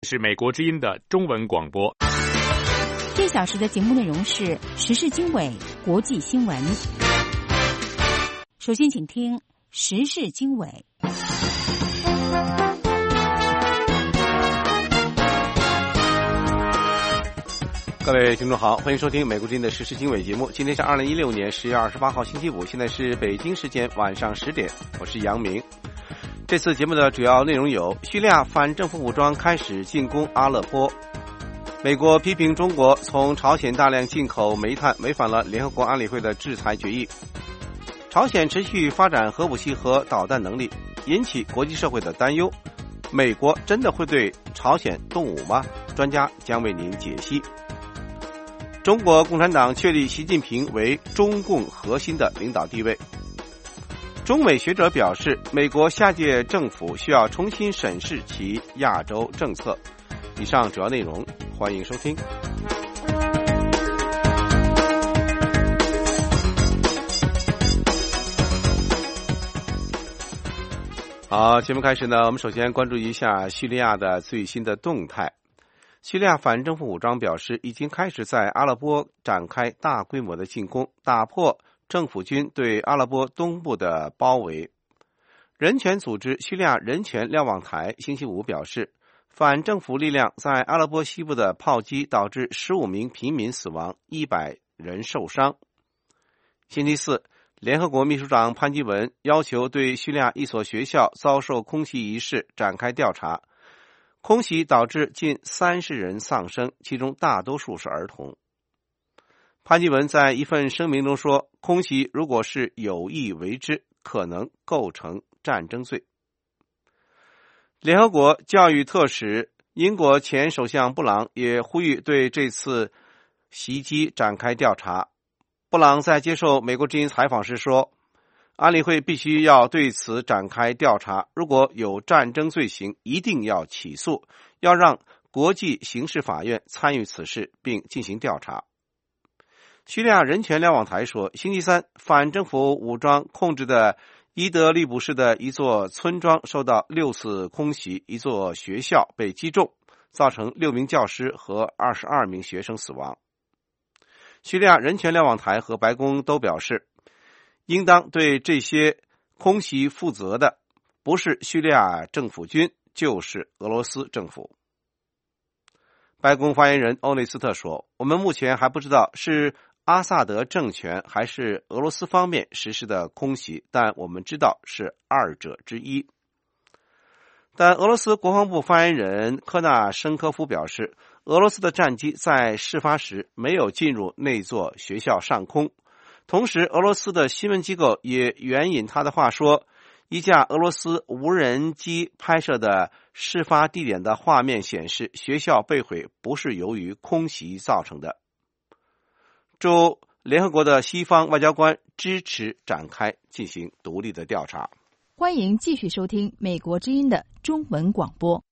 是美国之音的中文广播。 这小时的节目内容是时事经纬、国际新闻。首先请听时事经纬。 各位听众好，欢迎收听美国之音的时事经纬节目。今天是2016年10月28号星期五，现在是北京时间晚上10点，我是杨明。这次节目的主要内容有：叙利亚反政府武装开始进攻阿勒颇；美国批评中国从朝鲜大量进口煤炭，违反了联合国安理会的制裁决议；朝鲜持续发展核武器和导弹能力，引起国际社会的担忧。美国真的会对朝鲜动武吗？专家将为您解析。中国共产党确立习近平为中共核心的领导地位。中美学者表示，美国下届政府需要重新审视其亚洲政策。以上主要内容，欢迎收听。好，节目开始呢，我们首先关注一下叙利亚的最新的动态。叙利亚反政府武装表示，已经开始在阿勒颇展开大规模的进攻，打破政府军对阿勒颇东部的包围。人权组织叙利亚人权瞭望台星期五表示，反政府力量在阿勒颇西部的炮击导致15名平民死亡，100人受伤。星期四，联合国秘书长潘基文要求对叙利亚一所学校遭受空袭一事展开调查。空袭导致近30人丧生，其中大多数是儿童。潘基文在一份声明中说，空袭如果是有意为之，可能构成战争罪。联合国教育特使、英国前首相布朗也呼吁对这次袭击展开调查。布朗在接受美国之音采访时说，安理会必须要对此展开调查，如果有战争罪行，一定要起诉，要让国际刑事法院参与此事并进行调查。叙利亚人权瞭望台说，星期三，反政府武装控制的伊德利卜市的一座村庄受到6次空袭，一座学校被击中，造成6名教师和22名学生死亡。叙利亚人权瞭望台和白宫都表示，应当对这些空袭负责的不是叙利亚政府军，就是俄罗斯政府。白宫发言人欧内斯特说，我们目前还不知道是阿萨德政权还是俄罗斯方面实施的空袭，但我们知道是二者之一。但俄罗斯国防部发言人科纳申科夫表示，俄罗斯的战机在事发时没有进入那座学校上空。同时，俄罗斯的新闻机构也援引他的话说，一架俄罗斯无人机拍摄的事发地点的画面显示，学校被毁不是由于空袭造成的。驻联合国的西方外交官支持展开进行独立的调查。 欢迎继续收听美国之音的中文广播。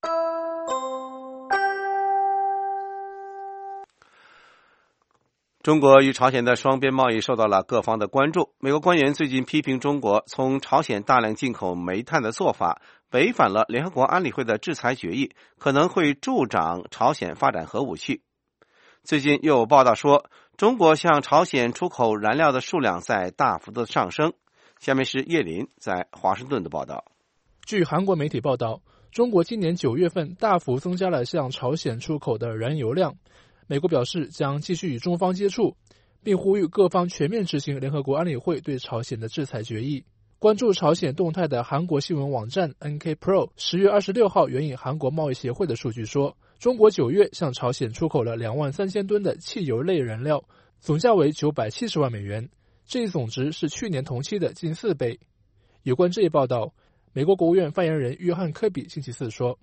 中国与朝鲜的双边贸易受到了各方的关注。美国官员最近批评中国从朝鲜大量进口煤炭的做法违反了联合国安理会的制裁决议，可能会助长朝鲜发展核武器。最近又有报道说，中国向朝鲜出口燃料的数量在大幅的上升。下面是叶林在华盛顿的报道。 据韩国媒体报道，中国今年9月份大幅增加了向朝鲜出口的燃油量。美国表示将继续与中方接触，并呼吁各方全面执行联合国安理会对朝鲜的制裁决议。关注朝鲜动态的韩国新闻网站 NK Pro 10月26号援引韩国贸易协会的数据说，中国9月向朝鲜出口了23000吨的汽油类燃料，总价为970万美元，这一总值是去年同期的近4倍。有关这一报道，美国国务院发言人约翰科比星期四说，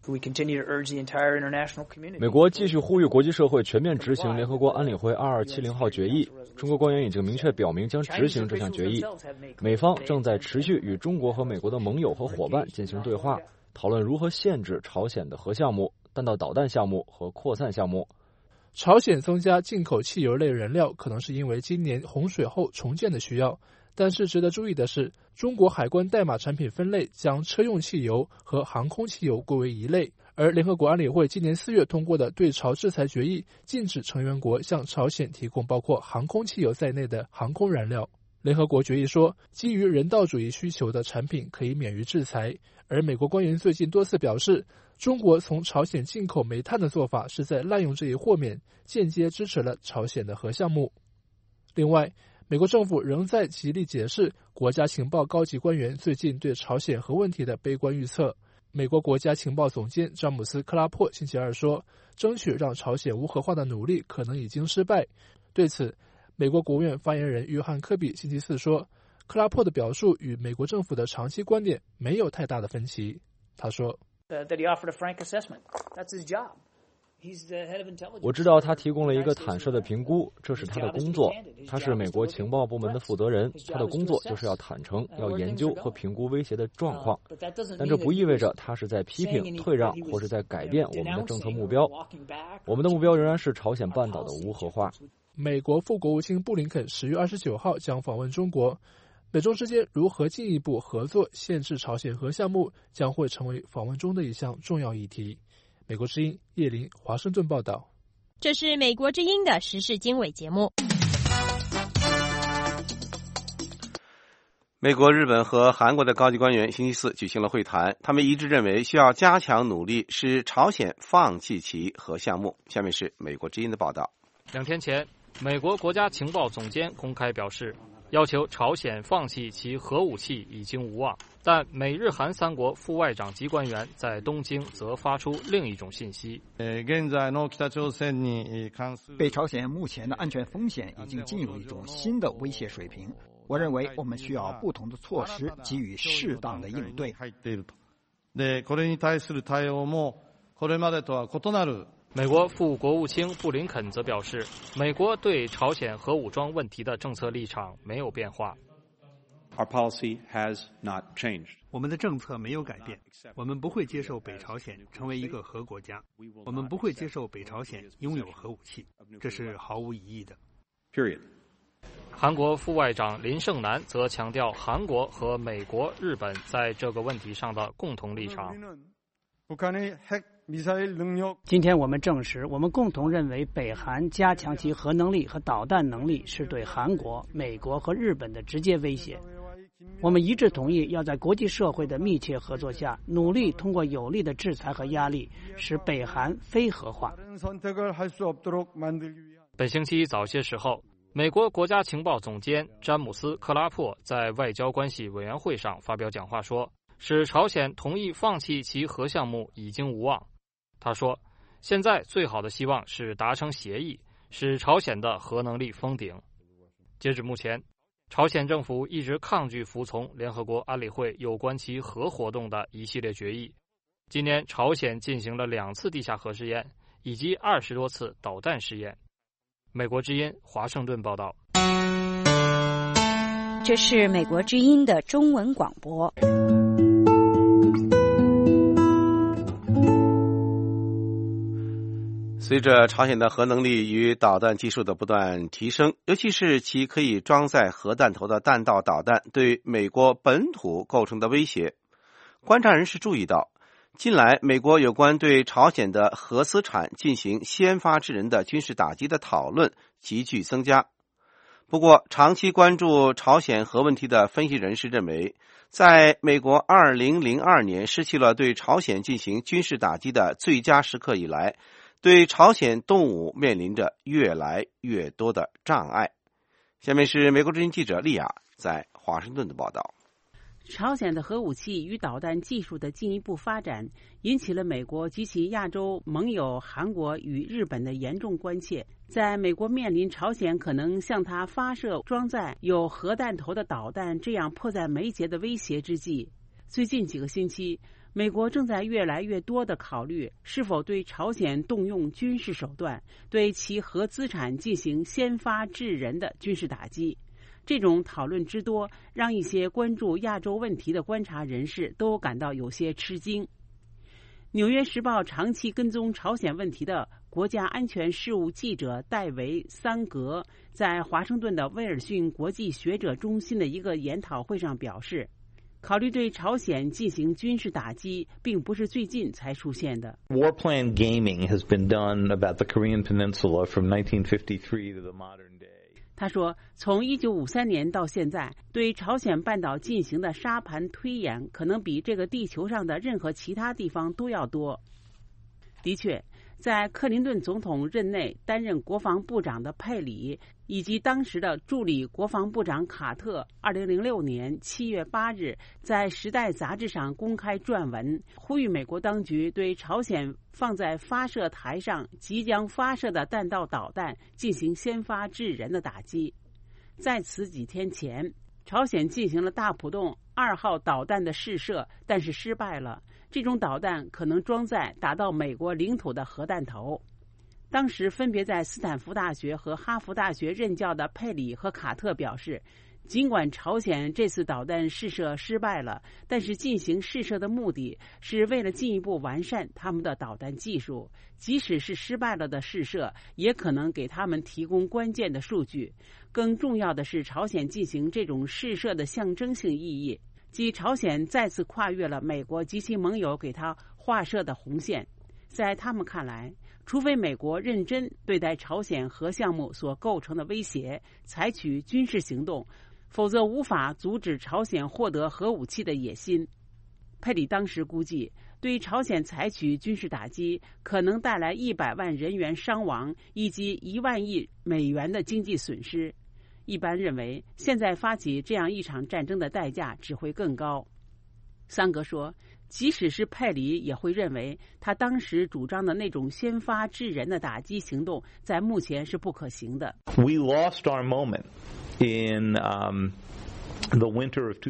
美国继续呼吁国际社会全面执行联合国安理会2270号决议。中国官员已经明确表明将执行这项决议。美方正在持续与中国和美国的盟友和伙伴进行对话，讨论如何限制朝鲜的核项目、弹道导弹项目和扩散项目。 朝鲜增加进口汽油类燃料可能是因为今年洪水后重建的需要，但是值得注意的是，中国海关代码产品分类将车用汽油和航空汽油归为一类， 而联合国安理会今年4月通过的对朝制裁决议，禁止成员国向朝鲜提供包括航空汽油在内的航空燃料。联合国决议说，基于人道主义需求的产品可以免于制裁，而美国官员最近多次表示，中国从朝鲜进口煤炭的做法是在滥用这一豁免，间接支持了朝鲜的核项目。另外，美国政府仍在极力解释国家情报高级官员最近对朝鲜核问题的悲观预测。美国国家情报总监詹姆斯·克拉珀星期二说，争取让朝鲜无核化的努力可能已经失败。对此，美国国务院发言人约翰·科比星期四说，克拉珀的表述与美国政府的长期观点没有太大的分歧。他说， 我知道他提供了一个坦率的评估，这是他的工作。他是美国情报部门的负责人，他的工作就是要坦诚，要研究和评估威胁的状况。但这不意味着他是在批评、退让或是在改变我们的政策目标。我们的目标仍然是朝鲜半岛的无核化。 美国副国务卿布林肯10月29号将访问中国，美中之间如何进一步合作限制朝鲜核项目，将会成为访问中的一项重要议题。美国之音叶琳华盛顿报道。 这是美国之音的时事经纬节目。 美国、日本和韩国的高级官员星期四举行了会谈，他们一致认为需要加强努力，使朝鲜放弃其核项目。下面是美国之音的报道。 2天前，美国国家情报总监公开表示，要求朝鲜放弃其核武器已经无望，但美日韩3国副外长级官员在东京则发出另一种信息。 北朝鲜目前的安全风险已经进入一种新的威胁水平，我认为我们需要不同的措施给予适当的应对。 美国副国务卿布林肯则表示，美国对朝鲜核武装问题的政策立场没有变化。 我们的政策没有改变，我们不会接受北朝鲜成为一个核国家，我们不会接受北朝鲜拥有核武器，这是毫无疑义的。 韩国副外长林胜南则强调韩国和美国、日本在这个问题上的共同立场。 今天我们证实，我们共同认为北韩加强其核能力和导弹能力是对韩国、美国和日本的直接威胁。我们一致同意要在国际社会的密切合作下，努力通过有力的制裁和压力，使北韩非核化。 本星期早些时候，美国国家情报总监詹姆斯·克拉珀在外交关系委员会上发表讲话说，使朝鲜同意放弃其核项目已经无望。他说，现在最好的希望是达成协议，使朝鲜的核能力封顶。截止目前，朝鲜政府一直抗拒服从联合国安理会有关其核活动的一系列决议。今年，朝鲜进行了2次地下核试验，以及20多次导弹试验。美国之音华盛顿报道。 这是美国之音的中文广播。 随着朝鲜的核能力与导弹技术的不断提升，尤其是其可以装载核弹头的弹道导弹对美国本土构成的威胁，观察人士注意到，近来美国有关对朝鲜的核资产进行先发制人的军事打击的讨论急剧增加。不过，长期关注朝鲜核问题的分析人士认为，在美国2002年失去了对朝鲜进行军事打击的最佳时刻以来，对朝鲜动武面临着越来越多的障碍。下面是美国之音记者利亚在华盛顿的报道。 朝鲜的核武器与导弹技术的进一步发展，引起了美国及其亚洲盟友韩国与日本的严重关切。在美国面临朝鲜可能向它发射装载有核弹头的导弹这样迫在眉睫的威胁之际，最近几个星期，美国正在越来越多地考虑是否对朝鲜动用军事手段，对其核资产进行先发制人的军事打击。这种讨论之多，让一些关注亚洲问题的观察人士都感到有些吃惊。《纽约时报》长期跟踪朝鲜问题的国家安全事务记者戴维·桑格在华盛顿的威尔逊国际学者中心的一个研讨会上表示， 考虑对朝鲜进行军事打击，并不是最近才出现的。 Warplane gaming has been done about the Korean Peninsula from 1953 to the modern day. 他说，从1953年到现在，对朝鲜半岛进行的沙盘推演，可能比这个地球上的任何其他地方都要多。的确，在克林顿总统任内担任国防部长的佩里以及当时的助理国防部长卡特2006年7月8日在《时代》杂志上公开撰文，呼吁美国当局对朝鲜放在发射台上即将发射的弹道导弹进行先发制人的打击。在此几天前，朝鲜进行了大浦洞2号导弹的试射，但是失败了。这种导弹可能装载打到美国领土的核弹头。当时分别在斯坦福大学和哈佛大学任教的佩里和卡特表示，尽管朝鲜这次导弹试射失败了，但是进行试射的目的是为了进一步完善他们的导弹技术。即使是失败了的试射，也可能给他们提供关键的数据。更重要的是，朝鲜进行这种试射的象征性意义，即朝鲜再次跨越了美国及其盟友给他画设的红线。在他们看来，除非美国认真对待朝鲜核项目所构成的威胁，采取军事行动，否则无法阻止朝鲜获得核武器的野心。佩里当时估计，对朝鲜采取军事打击可能带来100万人员伤亡以及1万亿美元的经济损失。一般认为，现在发起这样一场战争的代价只会更高。桑格说，即使是佩里也会认为，他当时主张的那种先发制人的打击行动在目前是不可行的。 We lost our moment in the winter of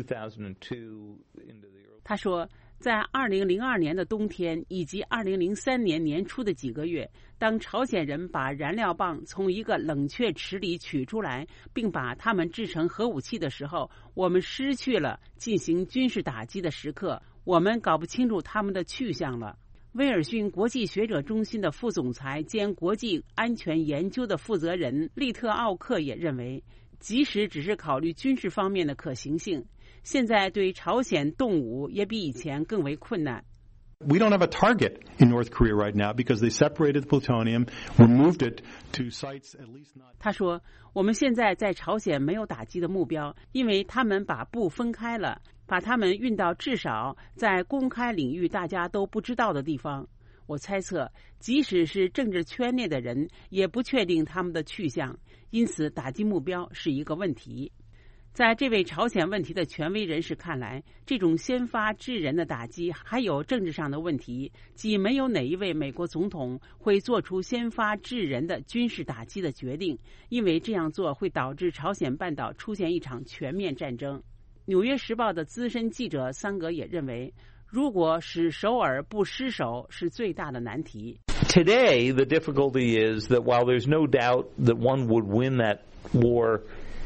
2002. 他说，在2002年的冬天以及2003年年初的几个月，当朝鲜人把燃料棒从一个冷却池里取出来，并把它们制成核武器的时候，我们失去了进行军事打击的时刻，我们搞不清楚他们的去向了。威尔逊国际学者中心的副总裁兼国际安全研究的负责人利特奥克也认为，即使只是考虑军事方面的可行性，现在对朝鲜动武也比以前更为困难。 We don't have a target in North Korea right now because they separated the plutonium, removed it to sites at least not. 他说，我们现在在朝鲜没有打击的目标，因为他们把布分开了，把他们运到至少在公开领域大家都不知道的地方。我猜测，即使是政治圈内的人也不确定他们的去向，因此打击目标是一个问题。在这位朝鲜问题的权威人士看来，这种先发制人的打击还有政治上的问题，即没有哪一位美国总统会做出先发制人的军事打击的决定，因为这样做会导致朝鲜半岛出现一场全面战争。纽约时报的资深记者桑格也认为，如果使首尔不失守是最大的难题。 Today, the difficulty is that while there's no doubt that one would win that war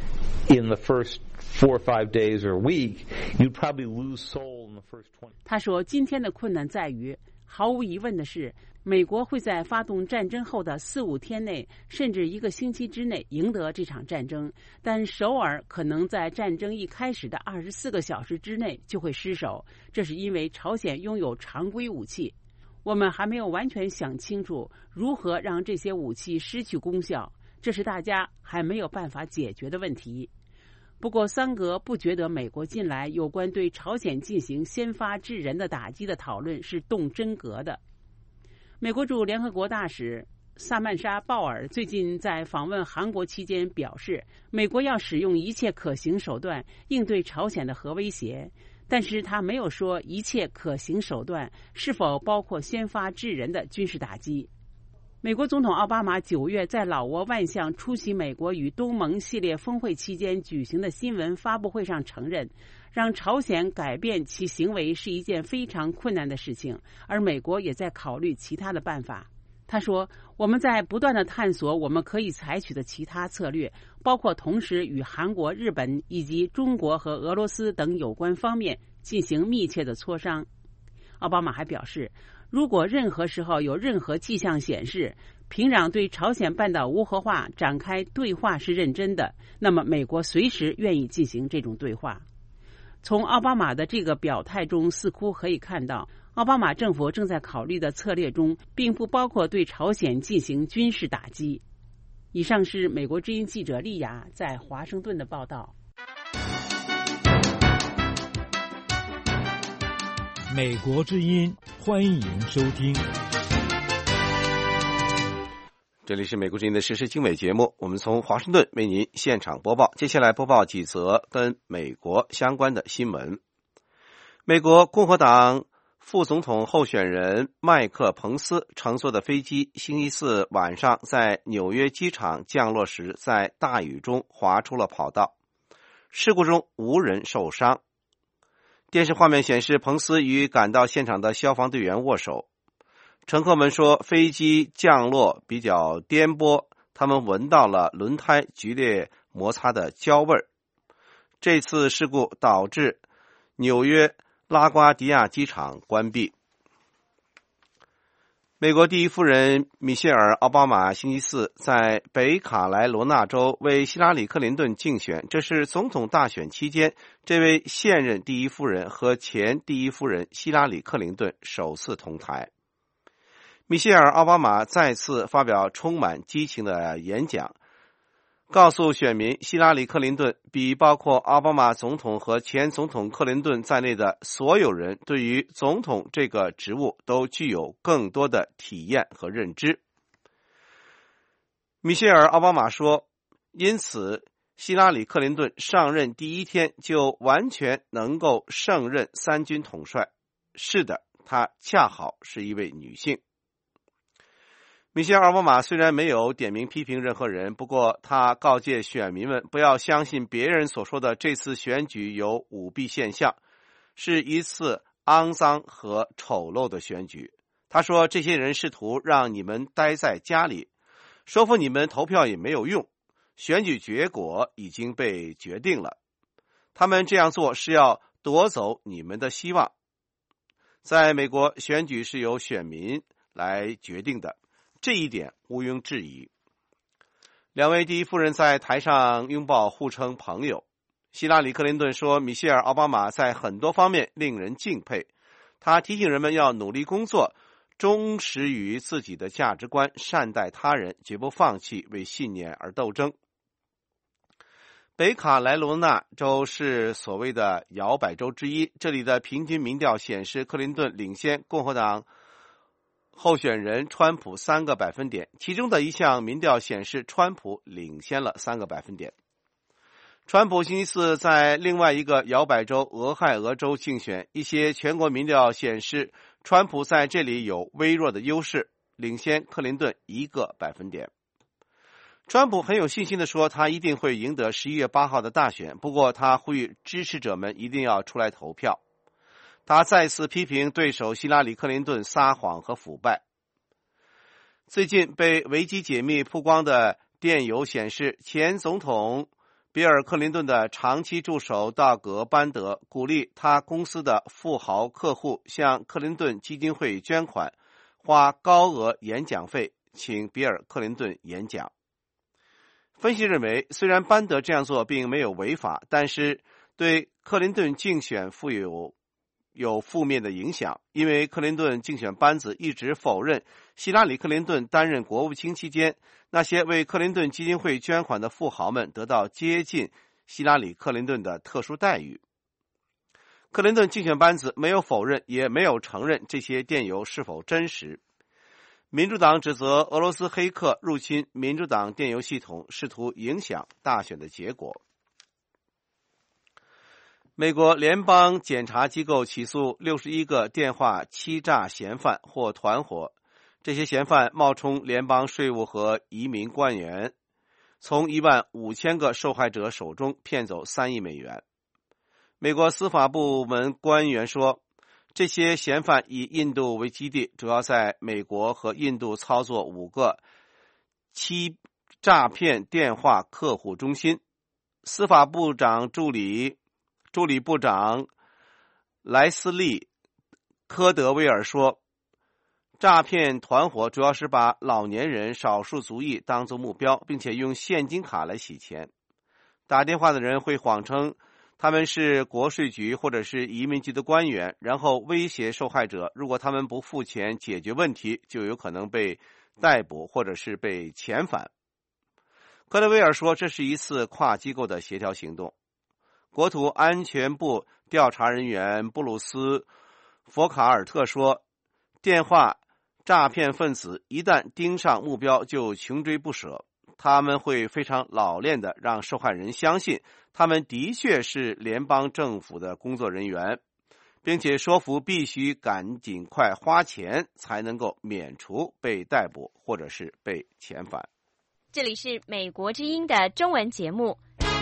in the first 4 or 5 days or a week, you'd probably lose Seoul in the first 20. 他说，今天的困难在于，毫无疑问的是，美国会在发动战争后的4、5天内，甚至1个星期之内赢得这场战争，但首尔可能在战争一开始的24个小时之内就会失守，这是因为朝鲜拥有常规武器。我们还没有完全想清楚如何让这些武器失去功效，这是大家还没有办法解决的问题。不过，桑格不觉得美国近来有关对朝鲜进行先发制人的打击的讨论是动真格的。美国驻联合国大使萨曼莎·鲍尔最近在访问韩国期间表示，美国要使用一切可行手段应对朝鲜的核威胁，但是他没有说一切可行手段是否包括先发制人的军事打击。美国总统奥巴马9月在老挝万象出席美国与东盟系列峰会期间举行的新闻发布会上承认，让朝鲜改变其行为是一件非常困难的事情，而美国也在考虑其他的办法。他说，我们在不断地探索我们可以采取的其他策略，包括同时与韩国、日本以及中国和俄罗斯等有关方面进行密切的磋商。奥巴马还表示，如果任何时候有任何迹象显示平壤对朝鲜半岛无核化展开对话是认真的，那么美国随时愿意进行这种对话。 从奥巴马的这个表态中，似乎可以看到，奥巴马政府正在考虑的策略中，并不包括对朝鲜进行军事打击。以上是美国之音记者丽雅在华盛顿的报道。 美国之音，欢迎收听。 这里是美国之音的时事经纬节目，我们从华盛顿为您现场播报。接下来播报几则跟美国相关的新闻。美国共和党副总统候选人麦克彭斯乘坐的飞机星期四晚上在纽约机场降落时，在大雨中滑出了跑道，事故中无人受伤。电视画面显示，彭斯与赶到现场的消防队员握手。乘客们说，飞机降落比较颠簸，他们闻到了轮胎剧烈摩擦的焦味儿。这次事故导致纽约拉瓜迪亚机场关闭。美国第一夫人米歇尔·奥巴马星期四在北卡莱罗纳州为希拉里·克林顿竞选，这是总统大选期间这位现任第一夫人和前第一夫人希拉里·克林顿首次同台。米歇尔·奥巴马再次发表充满激情的演讲，告诉选民，希拉里·克林顿比包括奥巴马总统和前总统克林顿在内的所有人对于总统这个职务都具有更多的体验和认知。米歇尔·奥巴马说，因此希拉里·克林顿上任第一天就完全能够胜任三军统帅。是的，她恰好是一位女性。米歇尔·奥巴马虽然没有点名批评任何人，不过他告诫选民们不要相信别人所说的这次选举有舞弊现象，是一次肮脏和丑陋的选举。他说，这些人试图让你们待在家里，说服你们投票也没有用，选举结果已经被决定了。他们这样做是要夺走你们的希望。在美国，选举是由选民来决定的，这一点毋庸置疑。两位第一夫人在台上拥抱，互称朋友。希拉里·克林顿说，米歇尔·奥巴马在很多方面令人敬佩。他提醒人们要努力工作，忠实于自己的价值观，善待他人，绝不放弃为信念而斗争。北卡莱罗纳州是所谓的摇摆州之一，这里的平均民调显示，克林顿领先共和党候选人川普3个百分点，其中的一项民调显示川普领先了3个百分点。川普星期四在另外一个摇摆州俄亥俄州竞选，一些全国民调显示川普在这里有微弱的优势，领先克林顿1个百分点。川普很有信心地说，他一定会赢得11月8号的大选，不过他呼吁支持者们一定要出来投票。他再次批评对手希拉里·克林顿撒谎和腐败。最近被维基解密曝光的电邮显示，前总统比尔·克林顿的长期助手道格·班德鼓励他公司的富豪客户向克林顿基金会捐款，花高额演讲费请比尔·克林顿演讲。分析认为，虽然班德这样做并没有违法，但是对克林顿竞选有负面的影响，因为克林顿竞选班子一直否认希拉里·克林顿担任国务卿期间，那些为克林顿基金会捐款的富豪们得到接近希拉里·克林顿的特殊待遇。克林顿竞选班子没有否认，也没有承认这些电邮是否真实。民主党指责俄罗斯黑客入侵民主党电邮系统，试图影响大选的结果。美国联邦检察机构起诉61个电话欺诈嫌犯或团伙，这些嫌犯冒充联邦税务和移民官员，从15000个受害者手中骗走3亿美元。美国司法部门官员说，这些嫌犯以印度为基地，主要在美国和印度操作5个欺诈骗电话客户中心。司法部长助理部长莱斯利·科德威尔说，诈骗团伙主要是把老年人、少数族裔当作目标，并且用现金卡来洗钱。打电话的人会谎称他们是国税局或者是移民局的官员，然后威胁受害者，如果他们不付钱解决问题，就有可能被逮捕或者是被遣返。科德威尔说，这是一次跨机构的协调行动。国土安全部调查人员布鲁斯·佛卡尔特说，电话诈骗分子一旦盯上目标就穷追不舍，他们会非常老练地让受害人相信他们的确是联邦政府的工作人员，并且说服必须赶紧快花钱才能够免除被逮捕或者是被遣返。 这里是美国之音的中文节目，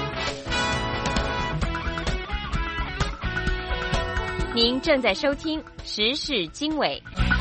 您正在收听时事经纬。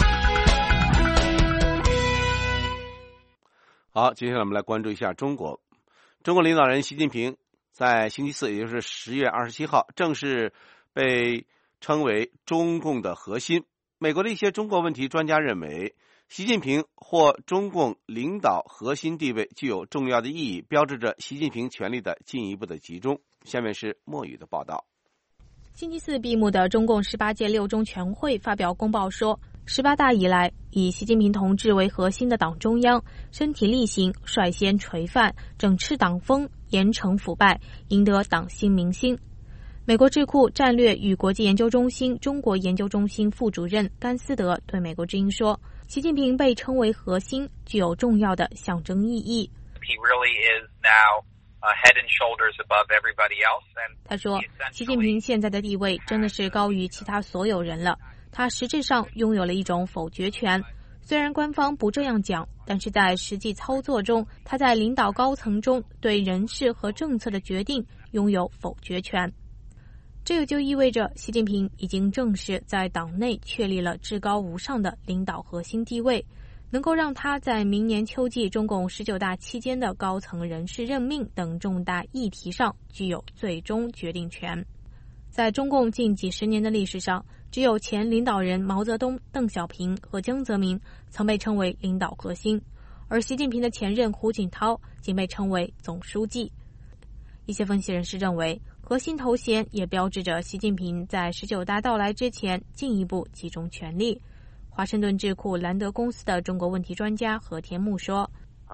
好，接下来我们来关注一下中国。中国领导人习近平在星期四，也就是10月27号，正式被称为中共的核心。美国的一些中国问题专家认为，习近平或中共领导核心地位具有重要的意义，标志着习近平权力的进一步的集中。下面是莫宇的报道。 星期四闭幕的中共18届六中全会发表公报说，18大以来，以习近平同志为核心的党中央身体力行，率先垂范，整治党风，严惩腐败，赢得党心民心。美国智库战略与国际研究中心中国研究中心副主任甘斯德对美国之音说，习近平被称为核心，具有重要的象征意义。 He really is now head and shoulders above everybody else. And 他说，习近平现在的地位真的是高于其他所有人了。他实质上拥有了一种否决权，虽然官方不这样讲，但是在实际操作中，他在领导高层中对人事和政策的决定拥有否决权。这也就意味着习近平已经正式在党内确立了至高无上的领导核心地位，能够让他在明年秋季中共19大期间的高层人事任命等重大议题上具有最终决定权。在中共近几十年的历史上，只有前领导人毛泽东、邓小平和江泽民曾被称为领导核心，而习近平的前任胡锦涛仅被称为总书记。一些分析人士认为，核心头衔也标志着习近平在19大到来之前进一步集中权力。华盛顿智库兰德公司的中国问题专家何天木说，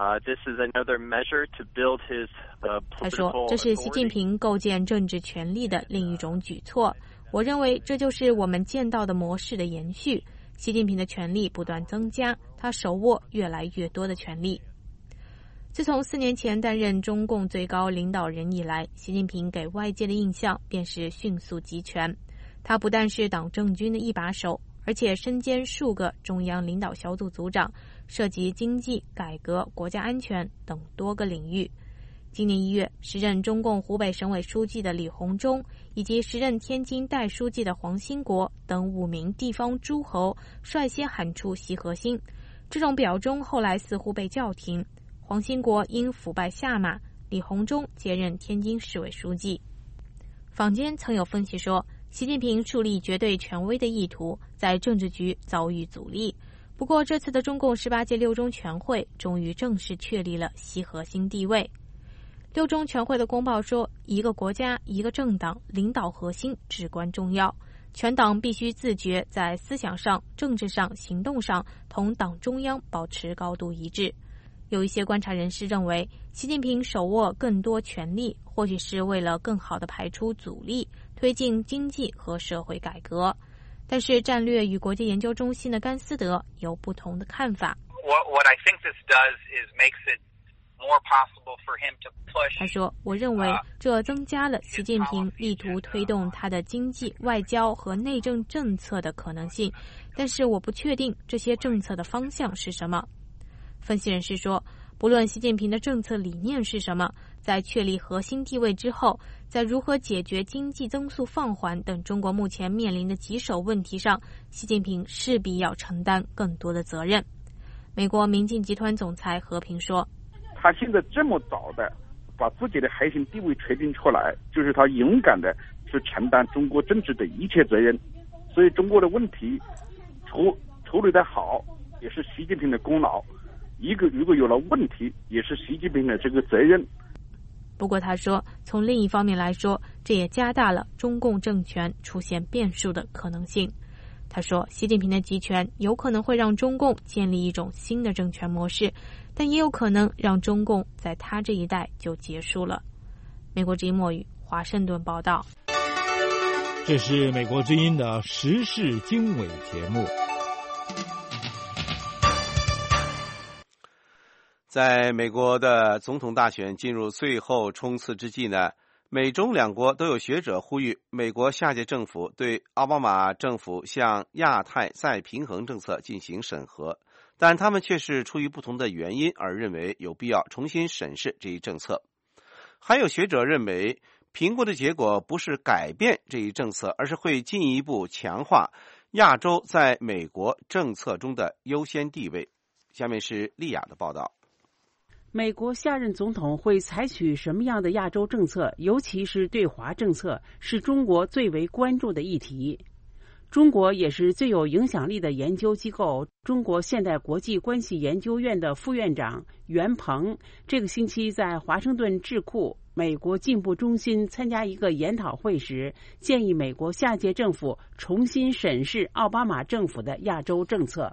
他说，这是习近平构建政治权力的另一种举措。我认为这就是我们见到的模式的延续。习近平的权力不断增加，他手握越来越多的权力。自从4年前担任中共最高领导人以来，习近平给外界的印象便是迅速集权。他不但是党政军的一把手，而且身兼数个中央领导小组组长，涉及经济、改革、国家安全等多个领域。今年1月，时任中共湖北省委书记的李鸿忠以及时任天津代书记的黄兴国等5名地方诸侯率先喊出习核心，这种表忠后来似乎被叫停。黄兴国因腐败下马，李鸿忠接任天津市委书记。坊间曾有分析说，习近平树立绝对权威的意图在政治局遭遇阻力。不过这次的中共18届六中全会终于正式确立了习核心地位。六中全会的公报说，一个国家、一个政党领导核心至关重要，全党必须自觉在思想上、政治上、行动上同党中央保持高度一致。有一些观察人士认为，习近平手握更多权力，或许是为了更好地排除阻力，推进经济和社会改革。但是战略与国际研究中心的甘斯德有不同的看法。 What I think this does is makes it more possible for him to push. 他说，我认为这增加了习近平力图推动他的经济、外交和内政政策的可能性，但是我不确定这些政策的方向是什么。分析人士说，不论习近平的政策理念是什么，在确立核心地位之后，在如何解决经济增速放缓等中国目前面临的棘手问题上，习近平势必要承担更多的责任。美国民进集团总裁和平说， 他现在这么早的把自己的核心地位确定出来，就是他勇敢的去承担中国政治的一切责任。所以中国的问题处理得好，也是习近平的功劳。如果有了问题，也是习近平的这个责任。 不过他说，从另一方面来说，这也加大了中共政权出现变数的可能性。他说，习近平的集权有可能会让中共建立一种新的政权模式，但也有可能让中共在他这一代就结束了。美国之音墨语华盛顿报道。 这是美国之音的时事经纬节目。 在美国的总统大选进入最后冲刺之际呢，美中两国都有学者呼吁美国下届政府对奥巴马政府向亚太再平衡政策进行审核，但他们却是出于不同的原因而认为有必要重新审视这一政策。还有学者认为，评估的结果不是改变这一政策，而是会进一步强化亚洲在美国政策中的优先地位。下面是丽雅的报道。 美国下任总统会采取什么样的亚洲政策，尤其是对华政策，是中国最为关注的议题。中国也是最有影响力的研究机构中国现代国际关系研究院的副院长袁鹏，这个星期在华盛顿智库美国进步中心参加一个研讨会时，建议美国下届政府重新审视奥巴马政府的亚洲政策。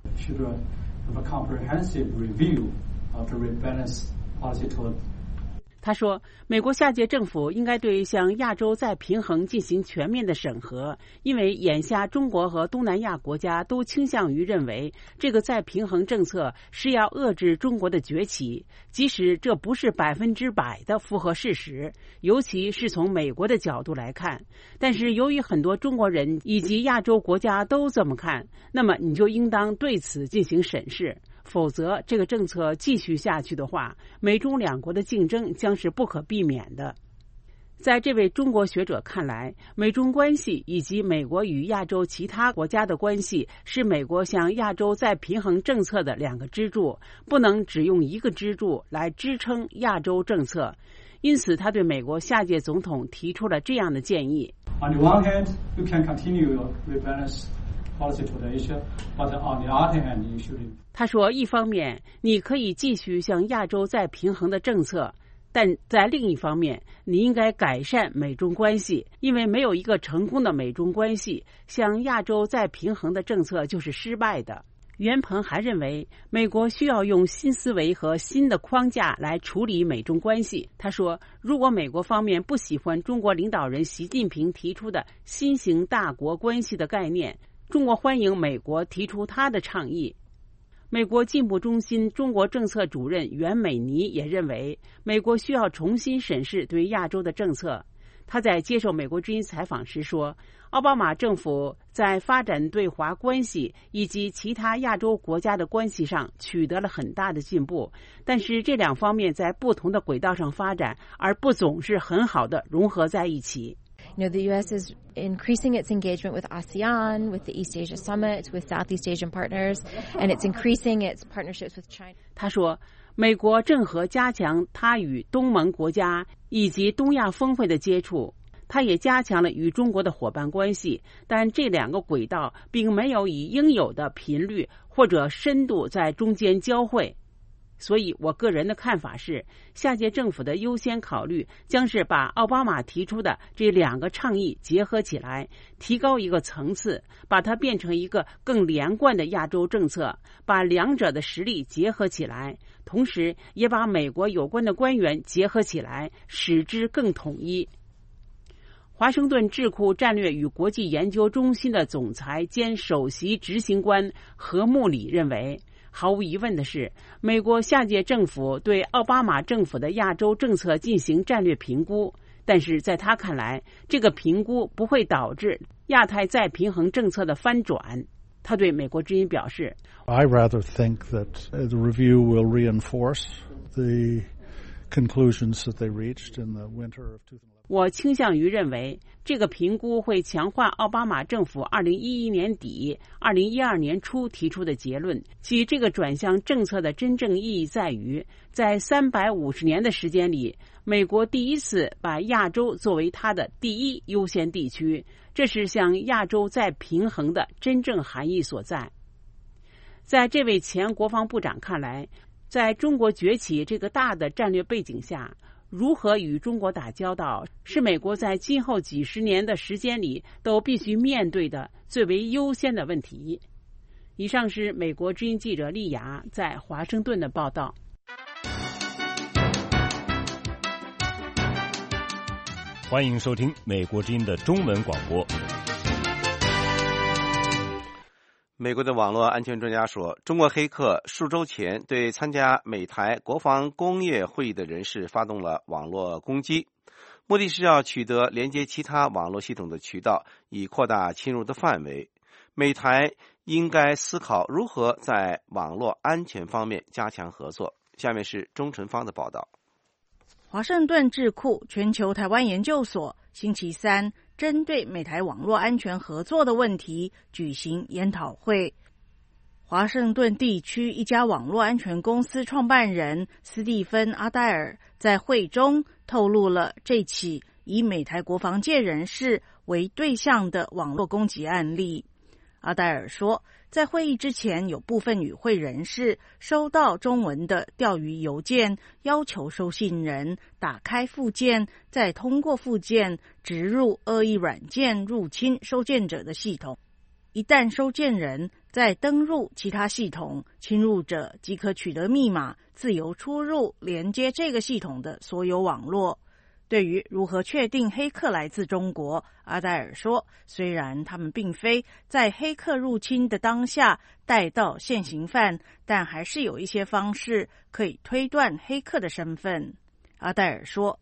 他说，美国下届政府应该对向亚洲再平衡进行全面的审核，因为眼下中国和东南亚国家都倾向于认为这个再平衡政策是要遏制中国的崛起，即使这不是100%的符合事实，尤其是从美国的角度来看。但是由于很多中国人以及亚洲国家都这么看，那么你就应当对此进行审视。否则，这个政策继续下去的话，美中两国的竞争将是不可避免的。在这位中国学者看来，美中关系以及美国与亚洲其他国家的关系是美国向亚洲再平衡政策的两个支柱，不能只用一个支柱来支撑亚洲政策。因此，他对美国下届总统提出了这样的建议。 On the one hand, you can continue your rebalance policy to Asia, but on the other hand, you should. 他说，一方面你可以继续向亚洲再平衡的政策，但在另一方面你应该改善美中关系，因为没有一个成功的美中关系，向亚洲再平衡的政策就是失败的。袁鹏还认为，美国需要用新思维和新的框架来处理美中关系。他说，如果美国方面不喜欢中国领导人习近平提出的新型大国关系的概念，中国欢迎美国提出他的倡议。美国进步中心中国政策主任袁美妮也认为，美国需要重新审视对亚洲的政策。他在接受美国之音采访时说，奥巴马政府在发展对华关系以及其他亚洲国家的关系上取得了很大的进步，但是这两方面在不同的轨道上发展，而不总是很好的融合在一起。 You know, the U.S. is increasing its engagement with ASEAN, with the East Asia Summit, with Southeast Asian partners, and it's increasing its partnerships with China. 他说，美国正和加强它与东盟国家以及东亚峰会的接触，它也加强了与中国的伙伴关系，但这两个轨道并没有以应有的频率或者深度在中间交汇。所以我个人的看法是，下届政府的优先考虑将是把奥巴马提出的这两个倡议结合起来，提高一个层次，把它变成一个更连贯的亚洲政策，把两者的实力结合起来，同时也把美国有关的官员结合起来，使之更统一。华盛顿智库战略与国际研究中心的总裁兼首席执行官何穆里认为，毫无疑问的是，美国下届政府对奥巴马政府的亚洲政策进行战略评估，但是在他看来，这个评估不会导致亚太再平衡政策的翻转。他对美国之音表示 I rather think that the review will reinforce the conclusions that they reached in the winter of 2011. 我倾向于认为，这个评估会强化奥巴马政府2011年底、2012年初提出的结论，即这个转向政策的真正意义在于，在350年的时间里，美国第一次把亚洲作为它的第一优先地区，这是向亚洲再平衡的真正含义所在。在这位前国防部长看来，在中国崛起这个大的战略背景下， 如何与中国打交道，是美国在今后几十年的时间里都必须面对的最为优先的问题。以上是美国之音记者丽雅在华盛顿的报道。 欢迎收听美国之音的中文广播。 美国的网络安全专家说，中国黑客数周前对参加美台国防工业会议的人士发动了网络攻击，目的是要取得连接其他网络系统的渠道，以扩大侵入的范围。美台应该思考如何在网络安全方面加强合作。下面是钟纯芳的报道。 华盛顿智库全球台湾研究所星期三针对美台网络安全合作的问题举行研讨会。华盛顿地区一家网络安全公司创办人斯蒂芬·阿戴尔在会中透露了这起以美台国防界人士为对象的网络攻击案例。阿戴尔说，在会议之前，有部分与会人士收到中文的钓鱼邮件，要求收信人打开附件，再通过附件植入恶意软件入侵收件者的系统。一旦收件人再登入其他系统，侵入者即可取得密码，自由出入连接这个系统的所有网络。对于如何确定黑客来自中国，阿戴尔说，虽然他们并非在黑客入侵的当下带到现行犯，但还是有一些方式可以推断黑客的身份。阿戴尔说，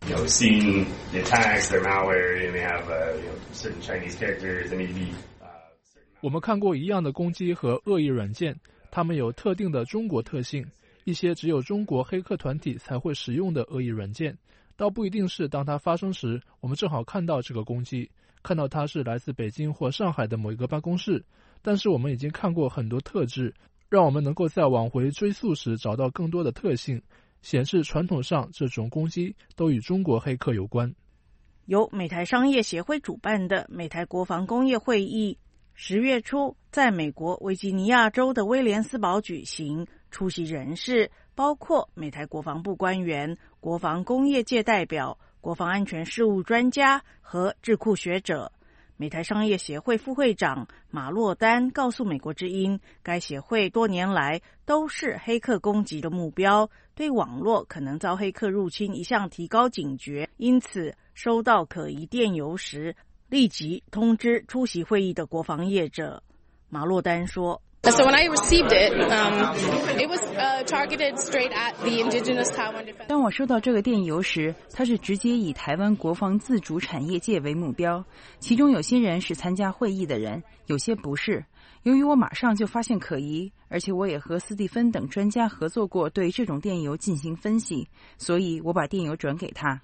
我们看过一样的攻击和恶意软件，它们有特定的中国特性，一些只有中国黑客团体才会使用的恶意软件。倒不一定是当它发生时，我们正好看到这个攻击，看到它是来自北京或上海的某一个办公室，但是我们已经看过很多特质，让我们能够在往回追溯时找到更多的特性，显示传统上这种攻击都与中国黑客有关。 由美台商业协会主办的美台国防工业会议10月初在美国维吉尼亚州的威廉斯堡举行，出席人士包括美台国防部官员、国防工业界代表、国防安全事务专家和智库学者。美台商业协会副会长马洛丹告诉美国之音，该协会多年来都是黑客攻击的目标，对网络可能遭黑客入侵一向提高警觉，因此收到可疑电邮时立即通知出席会议的国防业者。马洛丹说 So when I received it, it was targeted straight at the indigenous Taiwan defense. 当我收到这个电邮时，它是直接以台湾国防自主产业界为目标，其中有些人是参加会议的人，有些不是。由于我马上就发现可疑，而且我也和斯蒂芬等专家合作过对这种电邮进行分析，所以我把电邮转给他。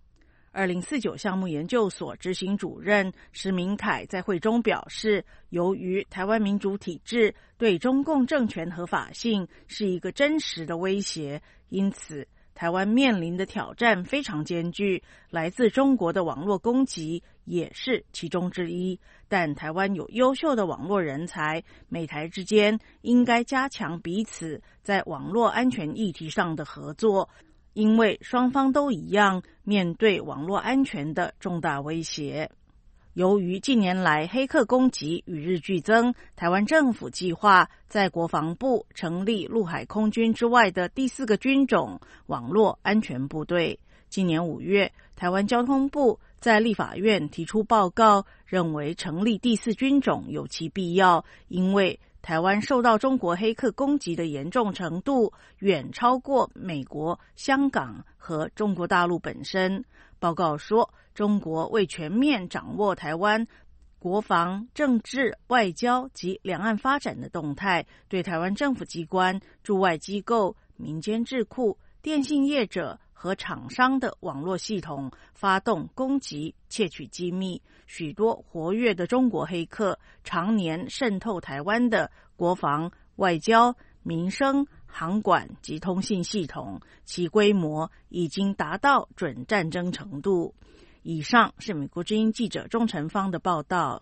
2049项目研究所执行主任施明凯在会中表示，由于台湾民主体制对中共政权合法性是一个真实的威胁，因此台湾面临的挑战非常艰巨，来自中国的网络攻击也是其中之一。但台湾有优秀的网络人才，美台之间应该加强彼此在网络安全议题上的合作，因为双方都一样面对网络安全的重大威胁。由于近年来黑客攻击与日俱增，台湾政府计划在国防部成立陆海空军之外的第4个军种——网络安全部队。今年5月，台湾交通部在立法院提出报告，认为成立第4军种有其必要，因为台湾受到中国黑客攻击的严重程度远超过美国、香港和中国大陆本身。报告说，中国为全面掌握台湾国防、政治、外交及两岸发展的动态，对台湾政府机关、驻外机构、民间智库、电信业者和厂商的网络系统发动攻击，窃取机密。许多活跃的中国黑客常年渗透台湾的国防、外交、民生、航管及通信系统，其规模已经达到准战争程度。以上是美国之音记者钟晨芳的报道。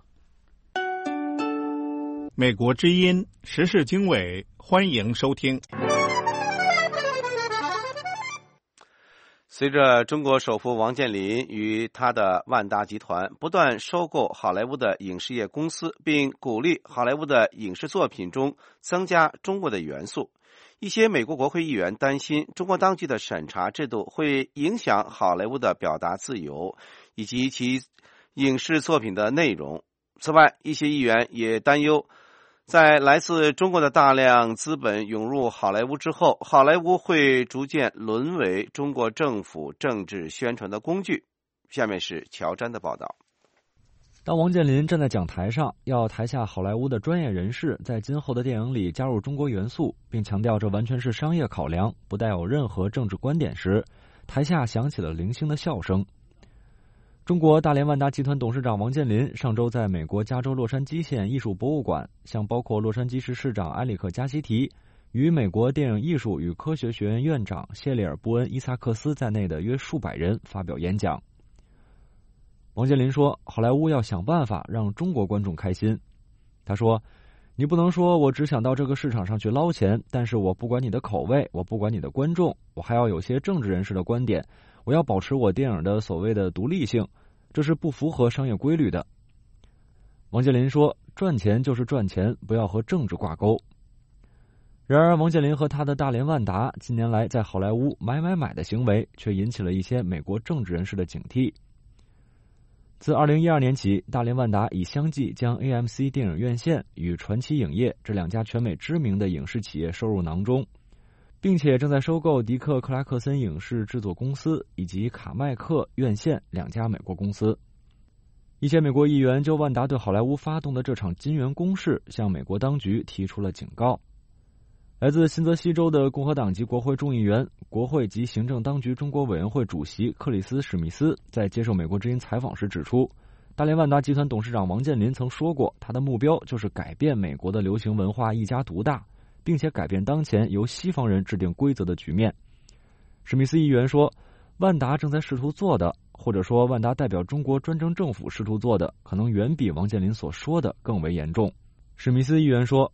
美国之音时事经纬，欢迎收听。 随着中国首富王健林与他的万达集团不断收购好莱坞的影视业公司，并鼓励好莱坞的影视作品中增加中国的元素，一些美国国会议员担心中国当局的审查制度会影响好莱坞的表达自由以及其影视作品的内容。此外，一些议员也担忧，在来自中国的大量资本涌入好莱坞之后，好莱坞会逐渐沦为中国政府政治宣传的工具。下面是乔詹的报道。 当王健林站在讲台上，要台下好莱坞的专业人士在今后的电影里加入中国元素，并强调这完全是商业考量，不带有任何政治观点时，台下响起了零星的笑声。中国大连万达集团董事长王健林上周在美国加州洛杉矶县艺术博物馆，向包括洛杉矶市市长埃里克加西提与美国电影艺术与科学学院院长谢里尔布恩伊萨克斯在内的约数百人发表演讲。王健林说，好莱坞要想办法让中国观众开心。他说，你不能说我只想到这个市场上去捞钱，但是我不管你的口味，我不管你的观众，我还要有些政治人士的观点，我要保持我电影的所谓的独立性，这是不符合商业规律的。王健林说，赚钱就是赚钱，不要和政治挂钩。然而，王健林和他的大连万达近年来在好莱坞买的行为却引起了一些美国政治人士的警惕。自2012年起，大连万达已相继将 AMC 电影院线与传奇影业这两家全美知名的影视企业收入囊中，并且正在收购迪克·克拉克森影视制作公司以及卡麦克院线两家美国公司。一些美国议员就万达对好莱坞发动的这场金元攻势向美国当局提出了警告。来自新泽西州的共和党籍国会众议员、国会及行政当局中国委员会主席克里斯·史密斯在接受美国之音采访时指出，大连万达集团董事长王健林曾说过，他的目标就是改变美国的流行文化一家独大，并且改变当前由西方人制定规则的局面。史密斯议员说，万达正在试图做的，或者说万达代表中国专政政府试图做的，可能远比王健林所说的更为严重。史密斯议员说，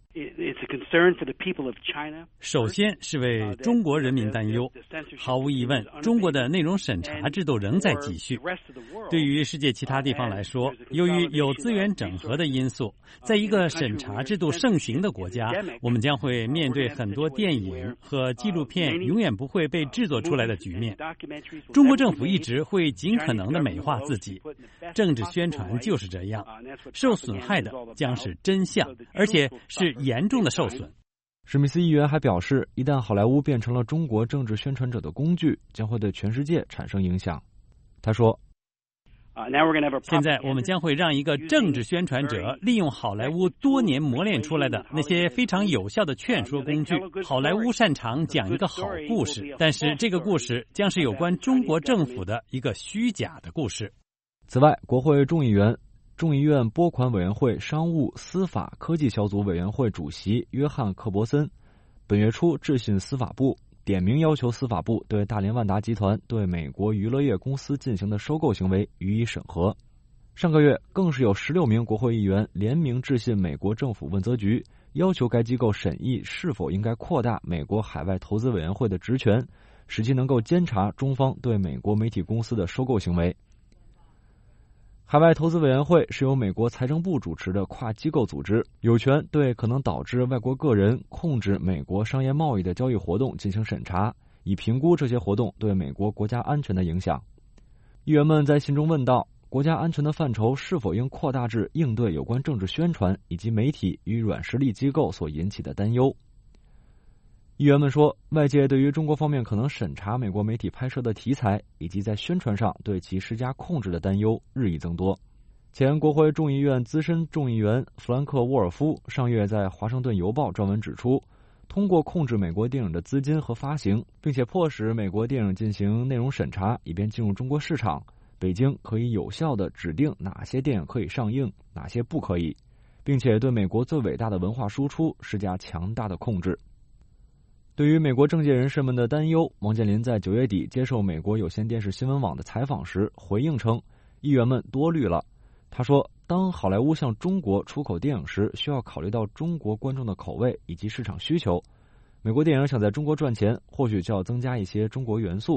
首先是为中国人民担忧。毫无疑问，中国的内容审查制度仍在继续。对于世界其他地方来说，由于有资源整合的因素，在一个审查制度盛行的国家，我们将会面对很多电影和纪录片永远不会被制作出来的局面。中国政府一直会尽可能的美化自己，政治宣传就是这样，受损害的将是真相，而且是严重的受损。 史密斯议员还表示，一旦好莱坞变成了中国政治宣传者的工具，将会对全世界产生影响。他说， 现在我们将会让一个政治宣传者利用好莱坞多年磨练出来的那些非常有效的劝说工具。好莱坞擅长讲一个好故事，但是这个故事将是有关中国政府的一个虚假的故事。 此外，国会众议员、众议院拨款委员会商务、司法、科技小组委员会主席约翰·克伯森本月初致信司法部，点名要求司法部对大连万达集团对美国娱乐业公司进行的收购行为予以审核。上个月，更是有16名国会议员联名致信美国政府问责局，要求该机构审议是否应该扩大美国海外投资委员会的职权，使其能够监察中方对美国媒体公司的收购行为。海外投资委员会是由美国财政部主持的跨机构组织，有权对可能导致外国个人控制美国商业贸易的交易活动进行审查，以评估这些活动对美国国家安全的影响。议员们在信中问到，国家安全的范畴是否应扩大至应对有关政治宣传以及媒体与软实力机构所引起的担忧。议员们说，外界对于中国方面可能审查美国媒体拍摄的题材以及在宣传上对其施加控制的担忧日益增多。前国会众议院资深众议员弗兰克·沃尔夫上月在《华盛顿邮报》专文指出，通过控制美国电影的资金和发行，并且迫使美国电影进行内容审查以便进入中国市场，北京可以有效地指定哪些电影可以上映，哪些不可以，并且对美国最伟大的文化输出施加强大的控制。对于美国政界人士们的担忧，王健林在9月底接受美国有线电视新闻网的采访时回应称，议员们多虑了。他说，当好莱坞向中国出口电影时，需要考虑到中国观众的口味以及市场需求。美国电影想在中国赚钱，或许就要增加一些中国元素，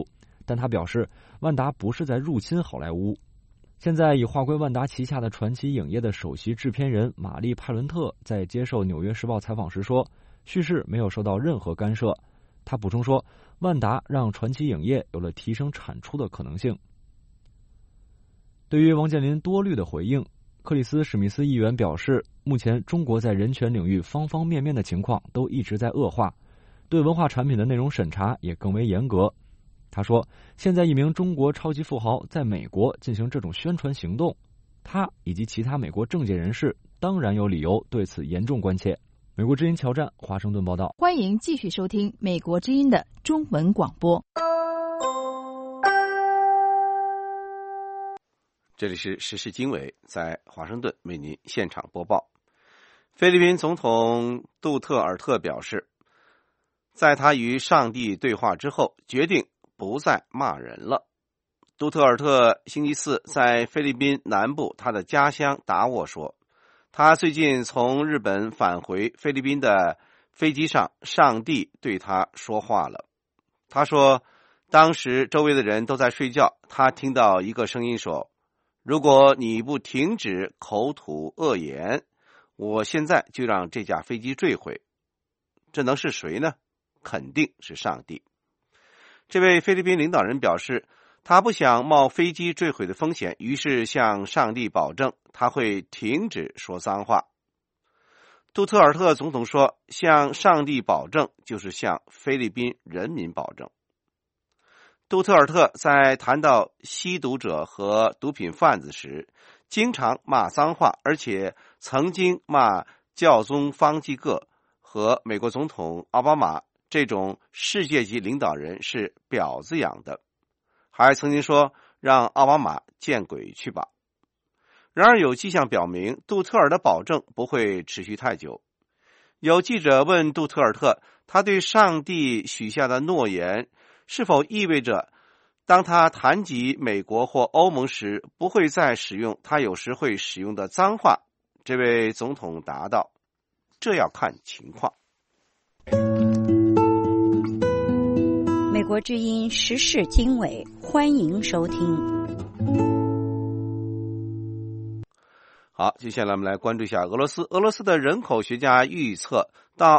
但他表示，万达不是在入侵好莱坞。现在已划归万达旗下的传奇影业的首席制片人玛丽·派伦特在接受《纽约时报》采访时说，叙事没有受到任何干涉。他补充说，万达让传奇影业有了提升产出的可能性。对于王健林多虑的回应，克里斯·史密斯议员表示，目前中国在人权领域方方面面的情况都一直在恶化，对文化产品的内容审查也更为严格。他说，现在一名中国超级富豪在美国进行这种宣传行动，他以及其他美国政界人士当然有理由对此严重关切。美国之音乔战，华盛顿报道。 欢迎继续收听美国之音的中文广播。 这里是时事经纬，在华盛顿为您现场播报。菲律宾总统杜特尔特表示，在他与上帝对话之后，决定不再骂人了。杜特尔特星期四在菲律宾南部他的家乡达沃说，他最近从日本返回菲律宾的飞机上，上帝对他说话了。他说，当时周围的人都在睡觉，他听到一个声音说，如果你不停止口吐恶言，我现在就让这架飞机坠毁。这能是谁呢？肯定是上帝。这位菲律宾领导人表示，他不想冒飞机坠毁的风险，于是向上帝保证他会停止说脏话。杜特尔特总统说，向上帝保证就是向菲律宾人民保证。杜特尔特在谈到吸毒者和毒品贩子时，经常骂脏话，而且曾经骂教宗方济各和美国总统奥巴马这种世界级领导人是婊子养的，还曾经说让奥巴马见鬼去吧。然而有迹象表明，杜特尔的保证不会持续太久。有记者问杜特尔特，他对上帝许下的诺言是否意味着当他谈及美国或欧盟时不会再使用他有时会使用的脏话。这位总统答道，这要看情况。 美国之音时事经纬，欢迎收听。 好，接下来我们来关注一下俄罗斯。俄罗斯的人口学家预测，到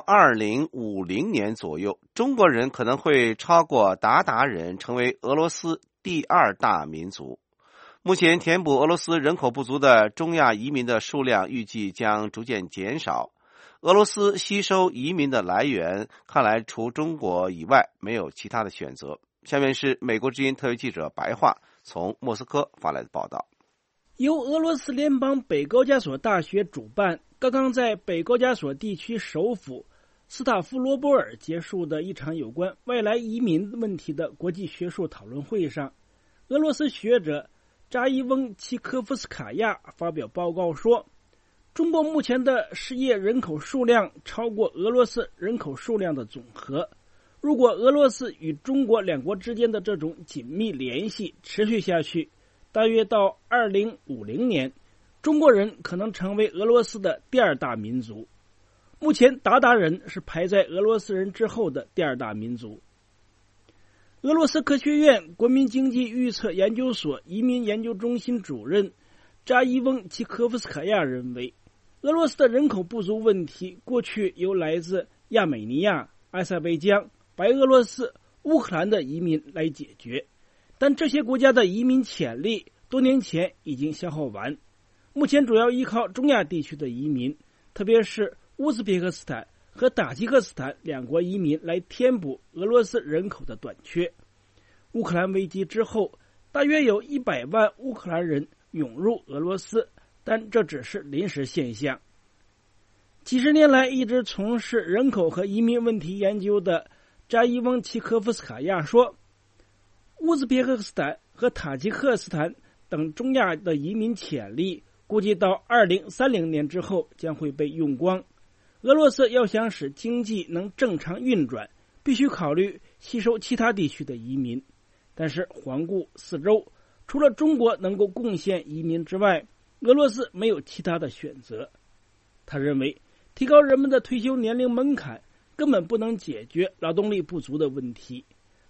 2050年左右，中国人可能会超过鞑靼人，成为俄罗斯第二大民族。目前填补俄罗斯人口不足的中亚移民的数量预计将逐渐减少。俄罗斯吸收移民的来源看来除中国以外没有其他的选择。下面是美国之音特约记者白桦从莫斯科发来的报道。 由俄罗斯联邦北高加索大学主办，刚刚在北高加索地区首府斯塔夫罗波尔结束的一场有关外来移民问题的国际学术讨论会上，俄罗斯学者扎伊翁齐科夫斯卡亚发表报告说，中国目前的失业人口数量超过俄罗斯人口数量的总和。如果俄罗斯与中国两国之间的这种紧密联系持续下去，大约到2050年，中国人可能成为俄罗斯的第二大民族。目前鞑靼人是排在俄罗斯人之后的第二大民族。俄罗斯科学院国民经济预测研究所移民研究中心主任扎伊翁齐科夫斯卡亚认为，俄罗斯的人口不足问题过去由来自亚美尼亚、阿塞拜疆、白俄罗斯、乌克兰的移民来解决，但这些国家的移民潜力多年前已经消耗完，目前主要依靠中亚地区的移民，特别是乌兹别克斯坦和塔吉克斯坦两国移民来填补俄罗斯人口的短缺。乌克兰危机之后，大约有100万乌克兰人涌入俄罗斯，但这只是临时现象。几十年来一直从事人口和移民问题研究的扎伊翁齐科夫斯卡亚说，乌兹别克斯坦和塔吉克斯坦等中亚的移民潜力估计到2030年之后将会被用光。俄罗斯要想使经济能正常运转，必须考虑吸收其他地区的移民。但是环顾四周，除了中国能够贡献移民之外，俄罗斯没有其他的选择。他认为，提高人们的退休年龄门槛根本不能解决劳动力不足的问题。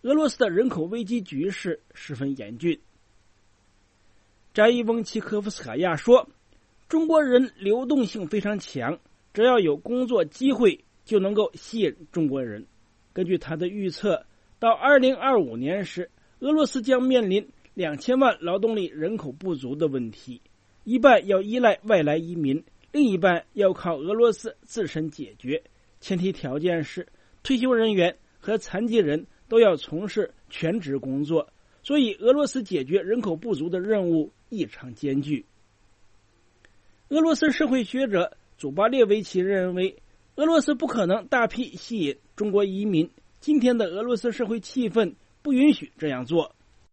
俄罗斯的人口危机局势十分严峻。扎伊翁奇科夫斯卡娅说，中国人流动性非常强，只要有工作机会就能够吸引中国人。根据他的预测，到2025年时，俄罗斯将面临2000万劳动力人口不足的问题，一半要依赖外来移民，另一半要靠俄罗斯自身解决，前提条件是退休人员和残疾人都要从事全职工作，所以俄罗斯解决人口不足的任务异常艰巨。俄罗斯社会学者祖巴列维奇认为，俄罗斯不可能大批吸引中国移民，今天的俄罗斯社会气氛不允许这样做。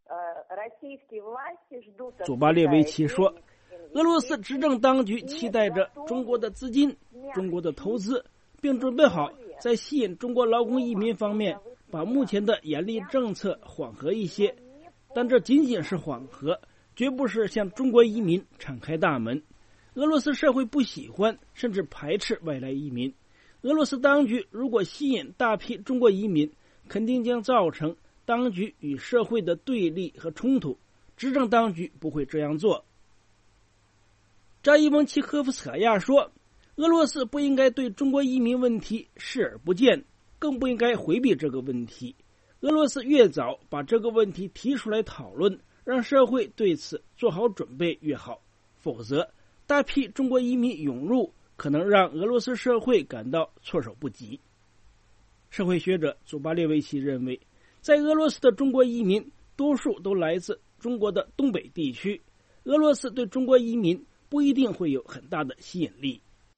祖巴列维奇说，俄罗斯执政当局期待着中国的资金、中国的投资，并准备好在吸引中国劳工移民方面把目前的严厉政策缓和一些，但这仅仅是缓和，绝不是向中国移民敞开大门。俄罗斯社会不喜欢甚至排斥外来移民，俄罗斯当局如果吸引大批中国移民，肯定将造成当局与社会的对立和冲突，执政当局不会这样做。扎伊翁奇科夫斯卡娅说，俄罗斯不应该对中国移民问题视而不见，更不应该回避这个问题。俄罗斯越早把这个问题提出来讨论，让社会对此做好准备越好，否则大批中国移民涌入，可能让俄罗斯社会感到措手不及。社会学者祖巴列维奇认为，在俄罗斯的中国移民多数都来自中国的东北地区，俄罗斯对中国移民不一定会有很大的吸引力。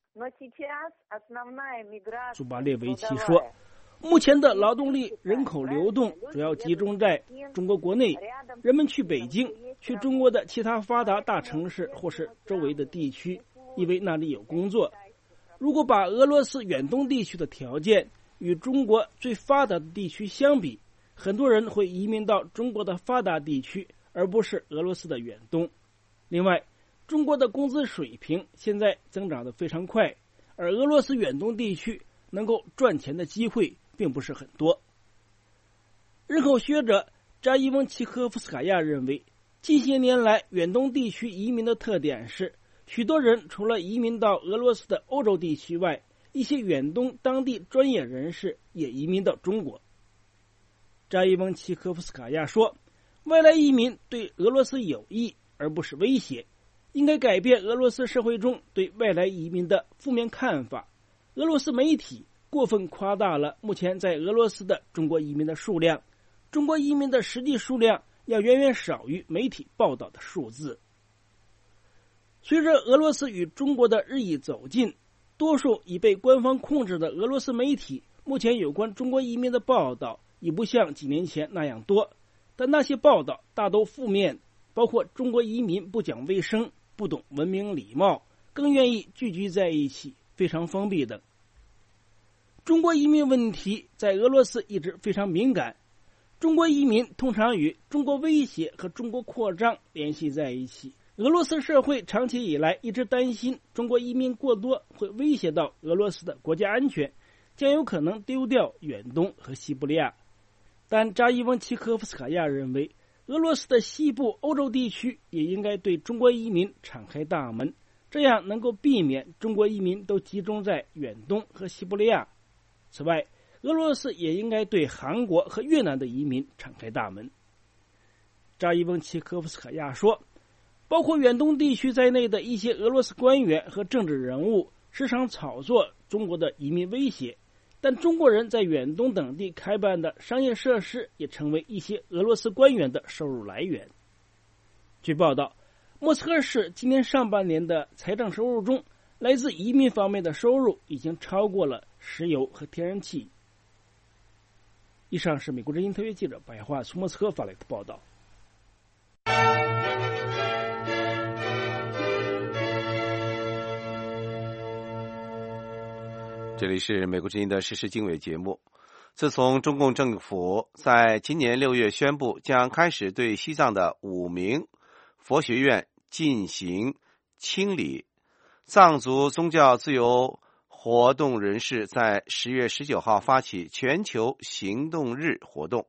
祖巴列维奇说，目前的劳动力人口流动主要集中在中国国内，人们去北京、去中国的其他发达大城市或是周围的地区，因为那里有工作。如果把俄罗斯远东地区的条件与中国最发达的地区相比，很多人会移民到中国的发达地区，而不是俄罗斯的远东。另外，中国的工资水平现在增长得非常快，而俄罗斯远东地区能够赚钱的机会并不是很多。人口学者扎伊翁奇科夫斯卡娅认为，近些年来远东地区移民的特点是，许多人除了移民到俄罗斯的欧洲地区外，一些远东当地专业人士也移民到中国。扎伊翁奇科夫斯卡娅说，外来移民对俄罗斯有益而不是威胁，应该改变俄罗斯社会中对外来移民的负面看法。俄罗斯媒体过分夸大了目前在俄罗斯的中国移民的数量，中国移民的实际数量要远远少于媒体报道的数字。随着俄罗斯与中国的日益走近，多数已被官方控制的俄罗斯媒体目前有关中国移民的报道已不像几年前那样多，但那些报道大都负面，包括中国移民不讲卫生、不懂文明礼貌，更愿意聚居在一起，非常封闭等。中国移民问题在俄罗斯一直非常敏感，中国移民通常与中国威胁和中国扩张联系在一起。俄罗斯社会长期以来一直担心中国移民过多会威胁到俄罗斯的国家安全，将有可能丢掉远东和西伯利亚。但扎伊翁奇科夫斯卡娅认为，俄罗斯的西部欧洲地区也应该对中国移民敞开大门，这样能够避免中国移民都集中在远东和西伯利亚。此外，俄罗斯也应该对韩国和越南的移民敞开大门。扎伊翁奇科夫斯卡娅说，包括远东地区在内的一些俄罗斯官员和政治人物时常炒作中国的移民威胁，但中国人在远东等地开办的商业设施也成为一些俄罗斯官员的收入来源。据报道，莫斯科市今年上半年的财政收入中，来自移民方面的收入已经超过了石油和天然气。以上是美国之音特约记者白桦从莫斯科发来的报道。 这里是美国之音的时事经纬节目。自从中共政府在今年6月宣布将开始对西藏的5名佛学院进行清理，藏族宗教自由活动人士在10月19号发起全球行动日活动，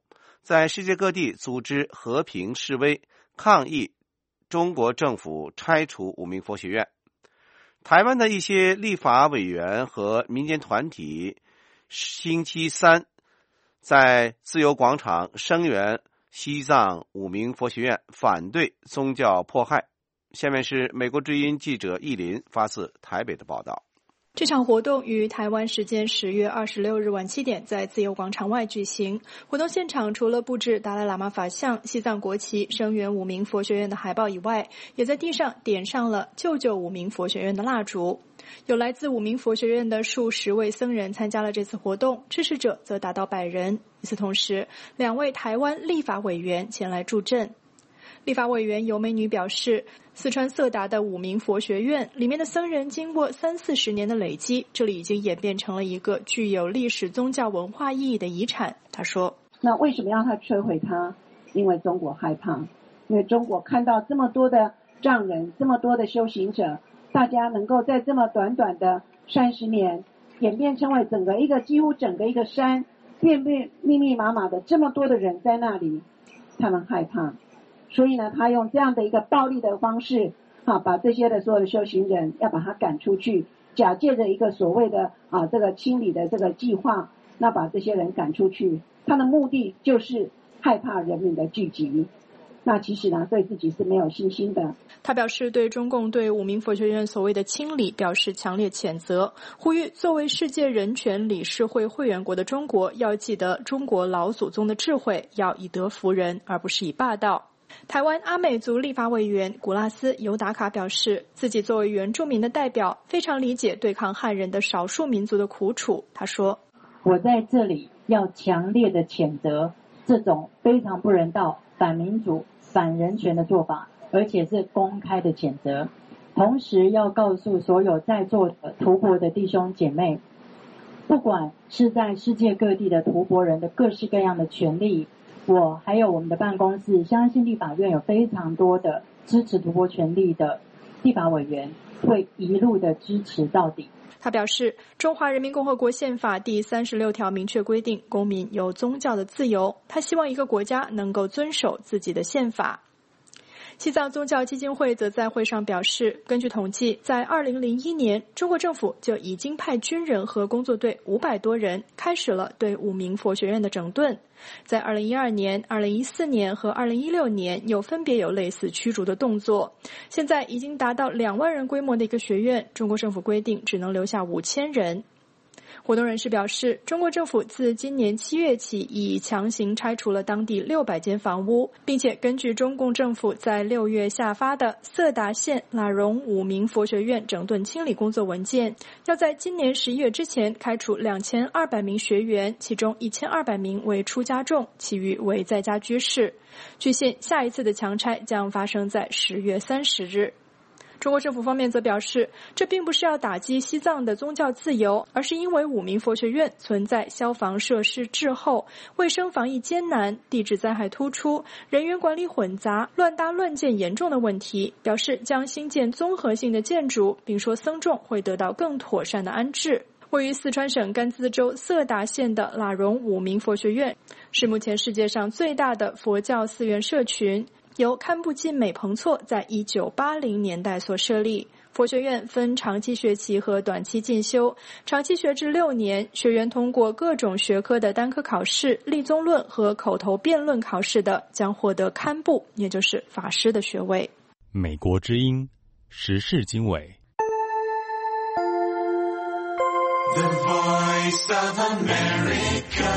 在世界各地组织和平示威，抗议中国政府拆除五明佛学院。台湾的一些立法委员和民间团体星期三在自由广场声援西藏五明佛学院，反对宗教迫害。下面是美国之音记者易林发自台北的报道。 这场活动于台湾时间10月26日晚7点在自由广场外举行。活动现场除了布置达赖喇嘛法像、西藏国旗、声援五明佛学院的海报以外，也在地上点上了救救五明佛学院的蜡烛。有来自五明佛学院的数十位僧人参加了这次活动，支持者则达到100人。与此同时，2位台湾立法委员前来助阵。立法委员尤美女表示，四川色达的五明佛学院里面的僧人经过30-40年的累积，这里已经演变成了一个具有历史宗教文化意义的遗产。她说， 那为什么要他摧毁它？因为中国害怕，因为中国看到这么多的藏人，这么多的修行者，大家能够在这么短短的30年演变成为几乎整个一个山，遍密密麻麻的这么多的人在那里，他们害怕。所以呢，他用这样的一个暴力的方式，把这些的所有的修行人要把他赶出去，假借着一个所谓的这个清理的这个计划，那把这些人赶出去，他的目的就是害怕人民的聚集。那其实呢，对自己是没有信心的。 他表示对中共对五明佛学院所谓的清理表示强烈谴责，呼吁作为世界人权理事会会员国的中国要记得中国老祖宗的智慧，要以德服人，而不是以霸道。台湾阿美族立法委员古拉斯尤达卡表示，自己作为原住民的代表，非常理解对抗汉人的少数民族的苦楚。他说， 我在这里要强烈的谴责这种非常不人道、反民主、反人权的做法，而且是公开的谴责。同时要告诉所有在座的图博的弟兄姐妹，不管是在世界各地的图博人的各式各样的权利，我还有我们的办公室，相信立法院有非常多的支持图博权利的立法委员会一路的支持到底。 他表示，中华人民共和国宪法第36条明确规定公民有宗教的自由，他希望一个国家能够遵守自己的宪法。西藏宗教基金会则在会上表示，根据统计，在2001年，中国政府就已经派军人和工作队500多人开始了对五明佛学院的整顿。在2012年、2014年和2016年又分别有类似驱逐的动作。现在已经达到2万人规模的一个学院，中国政府规定只能留下5000人。活动人士表示，中国政府自今年7月起已强行拆除了当地600间房屋，并且根据中共政府在6月下发的色达县喇荣五明佛学院整顿清理工作文件，要在今年11月之前开除2200名学员，其中1200名为出家众，其余为在家居士。据悉，下一次的强拆将发生在10月30日。中国政府方面则表示，这并不是要打击西藏的宗教自由，而是因为五明佛学院存在消防设施滞后、卫生防疫艰难、地质灾害突出、人员管理混杂、乱搭乱建严重的问题，表示将新建综合性的建筑，并说僧众会得到更妥善的安置。位于四川省甘孜州色达县的喇荣五明佛学院是目前世界上最大的佛教寺院社群，由堪布金美彭措在1980年代所设立。佛学院分长期学期和短期进修，长期学制6年，学员通过各种学科的单科考试、立宗论和口头辩论考试的，将获得堪布，也就是法师的学位。 美国之音时事经纬。 The Voice of America。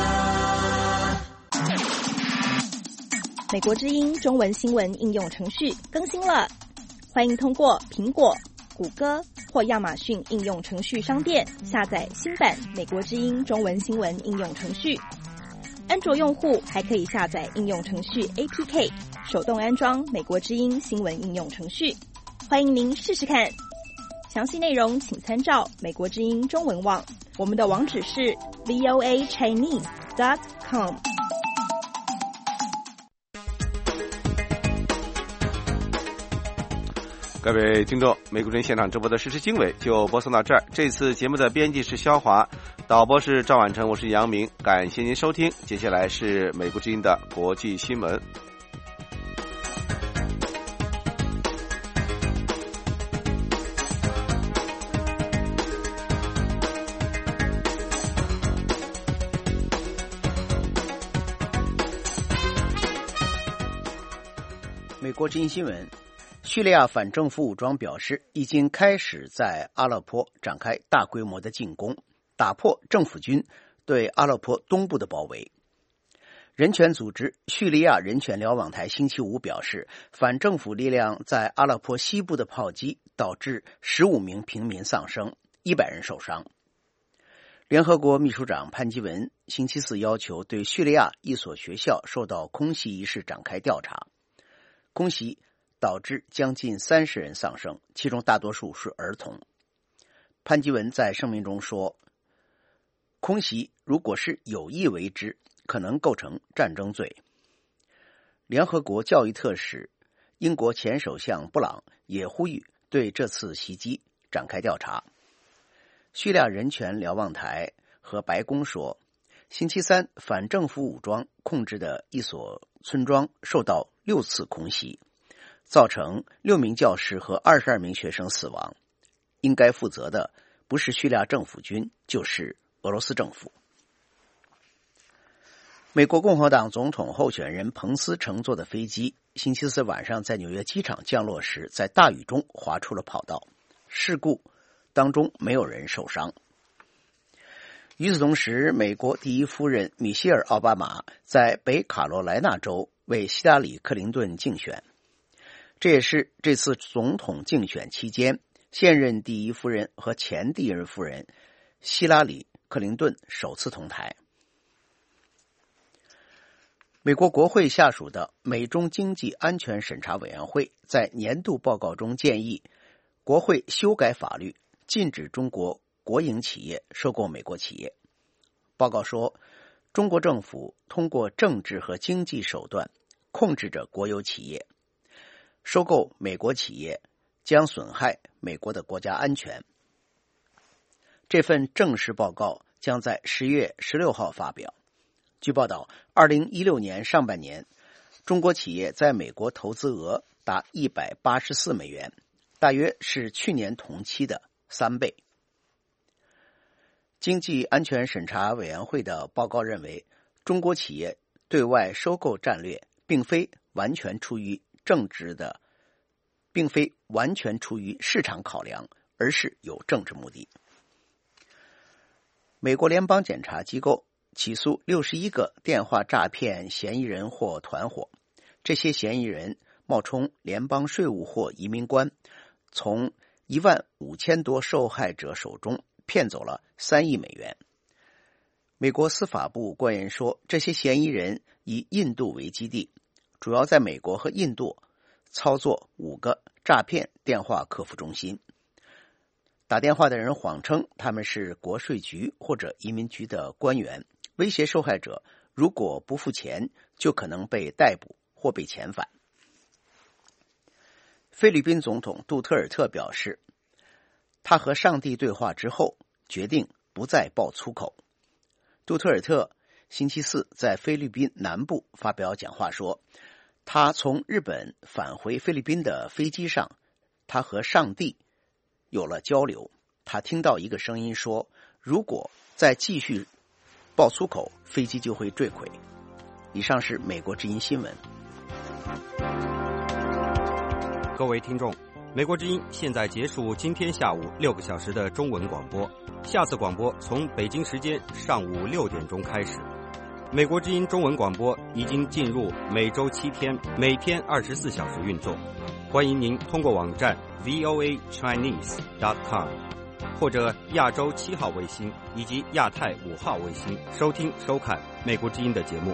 美国之音中文新闻应用程序更新了，欢迎通过苹果、谷歌或亚马逊应用程序商店下载新版美国之音中文新闻应用程序。安卓用户还可以下载应用程序 APK， 手动安装美国之音新闻应用程序。欢迎您试试看。详细内容请参照美国之音中文网，我们的网址是 voachinese.com。 各位听众，美国之音现场直播的时事经纬就播送到这儿。这次节目的编辑是肖华，导播是赵婉成，我是杨明，感谢您收听。接下来是美国之音的国际新闻。 美国之音新闻：叙利亚反政府武装表示，已经开始在阿勒颇展开大规模的进攻，打破政府军对阿勒颇东部的包围。人权组织叙利亚人权瞭望台星期五表示，反政府力量在阿勒颇西部的炮击导致15名平民丧生，100人受伤。联合国秘书长潘基文星期四要求对叙利亚一所学校受到空袭一事展开调查。空袭导致将近30人丧生，其中大多数是儿童。潘基文在声明中说，空袭如果是有意为之，可能构成战争罪。联合国教育特使英国前首相布朗也呼吁对这次袭击展开调查。叙利亚人权瞭望台和白宫说，星期三反政府武装控制的一所村庄受到6次空袭，造成6名教师和22名学生死亡。应该负责的不是叙利亚政府军，就是俄罗斯政府。美国共和党总统候选人彭斯乘坐的飞机星期四晚上在纽约机场降落时，在大雨中滑出了跑道，事故当中没有人受伤。与此同时，美国第一夫人米歇尔·奥巴马在北卡罗来纳州为希拉里·克林顿竞选，这也是这次总统竞选期间现任第一夫人和前第一任夫人希拉里·克林顿首次同台。美国国会下属的美中经济安全审查委员会在年度报告中建议国会修改法律，禁止中国国营企业收购美国企业。报告说，中国政府通过政治和经济手段控制着国有企业，收购美国企业将损害美国的国家安全。这份正式报告将在10月16号发表。据报道，2016年上半年，中国企业在美国投资额达184美元，大约是去年同期的3倍。经济安全审查委员会的报告认为，中国企业对外收购战略并非完全出于市场考量，而是有政治目的。美国联邦检察机构起诉61个电话诈骗嫌疑人或团伙，这些嫌疑人冒充联邦税务或移民官，从15000多受害者手中骗走了3亿美元。美国司法部官员说，这些嫌疑人以印度为基地，主要在美国和印度操作5个诈骗电话客服中心。打电话的人谎称他们是国税局或者移民局的官员，威胁受害者如果不付钱就可能被逮捕或被遣返。菲律宾总统杜特尔特表示，他和上帝对话之后决定不再爆粗口。杜特尔特星期四在菲律宾南部发表讲话说，他从日本返回菲律宾的飞机上，他和上帝有了交流。他听到一个声音说，如果再继续爆粗口，飞机就会坠毁。以上是美国之音新闻。 各位听众，美国之音现在结束今天下午6个小时的中文广播，下次广播从北京时间上午6点钟开始。美国之音中文广播已经进入每周7天，每天24小时运作。欢迎您通过网站 voachinese.com 或者亚洲7号卫星以及亚太5号卫星收听收看美国之音的节目。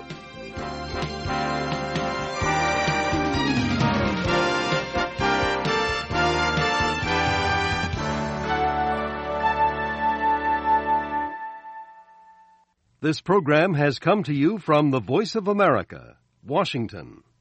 This program has come to you from the Voice of America, Washington.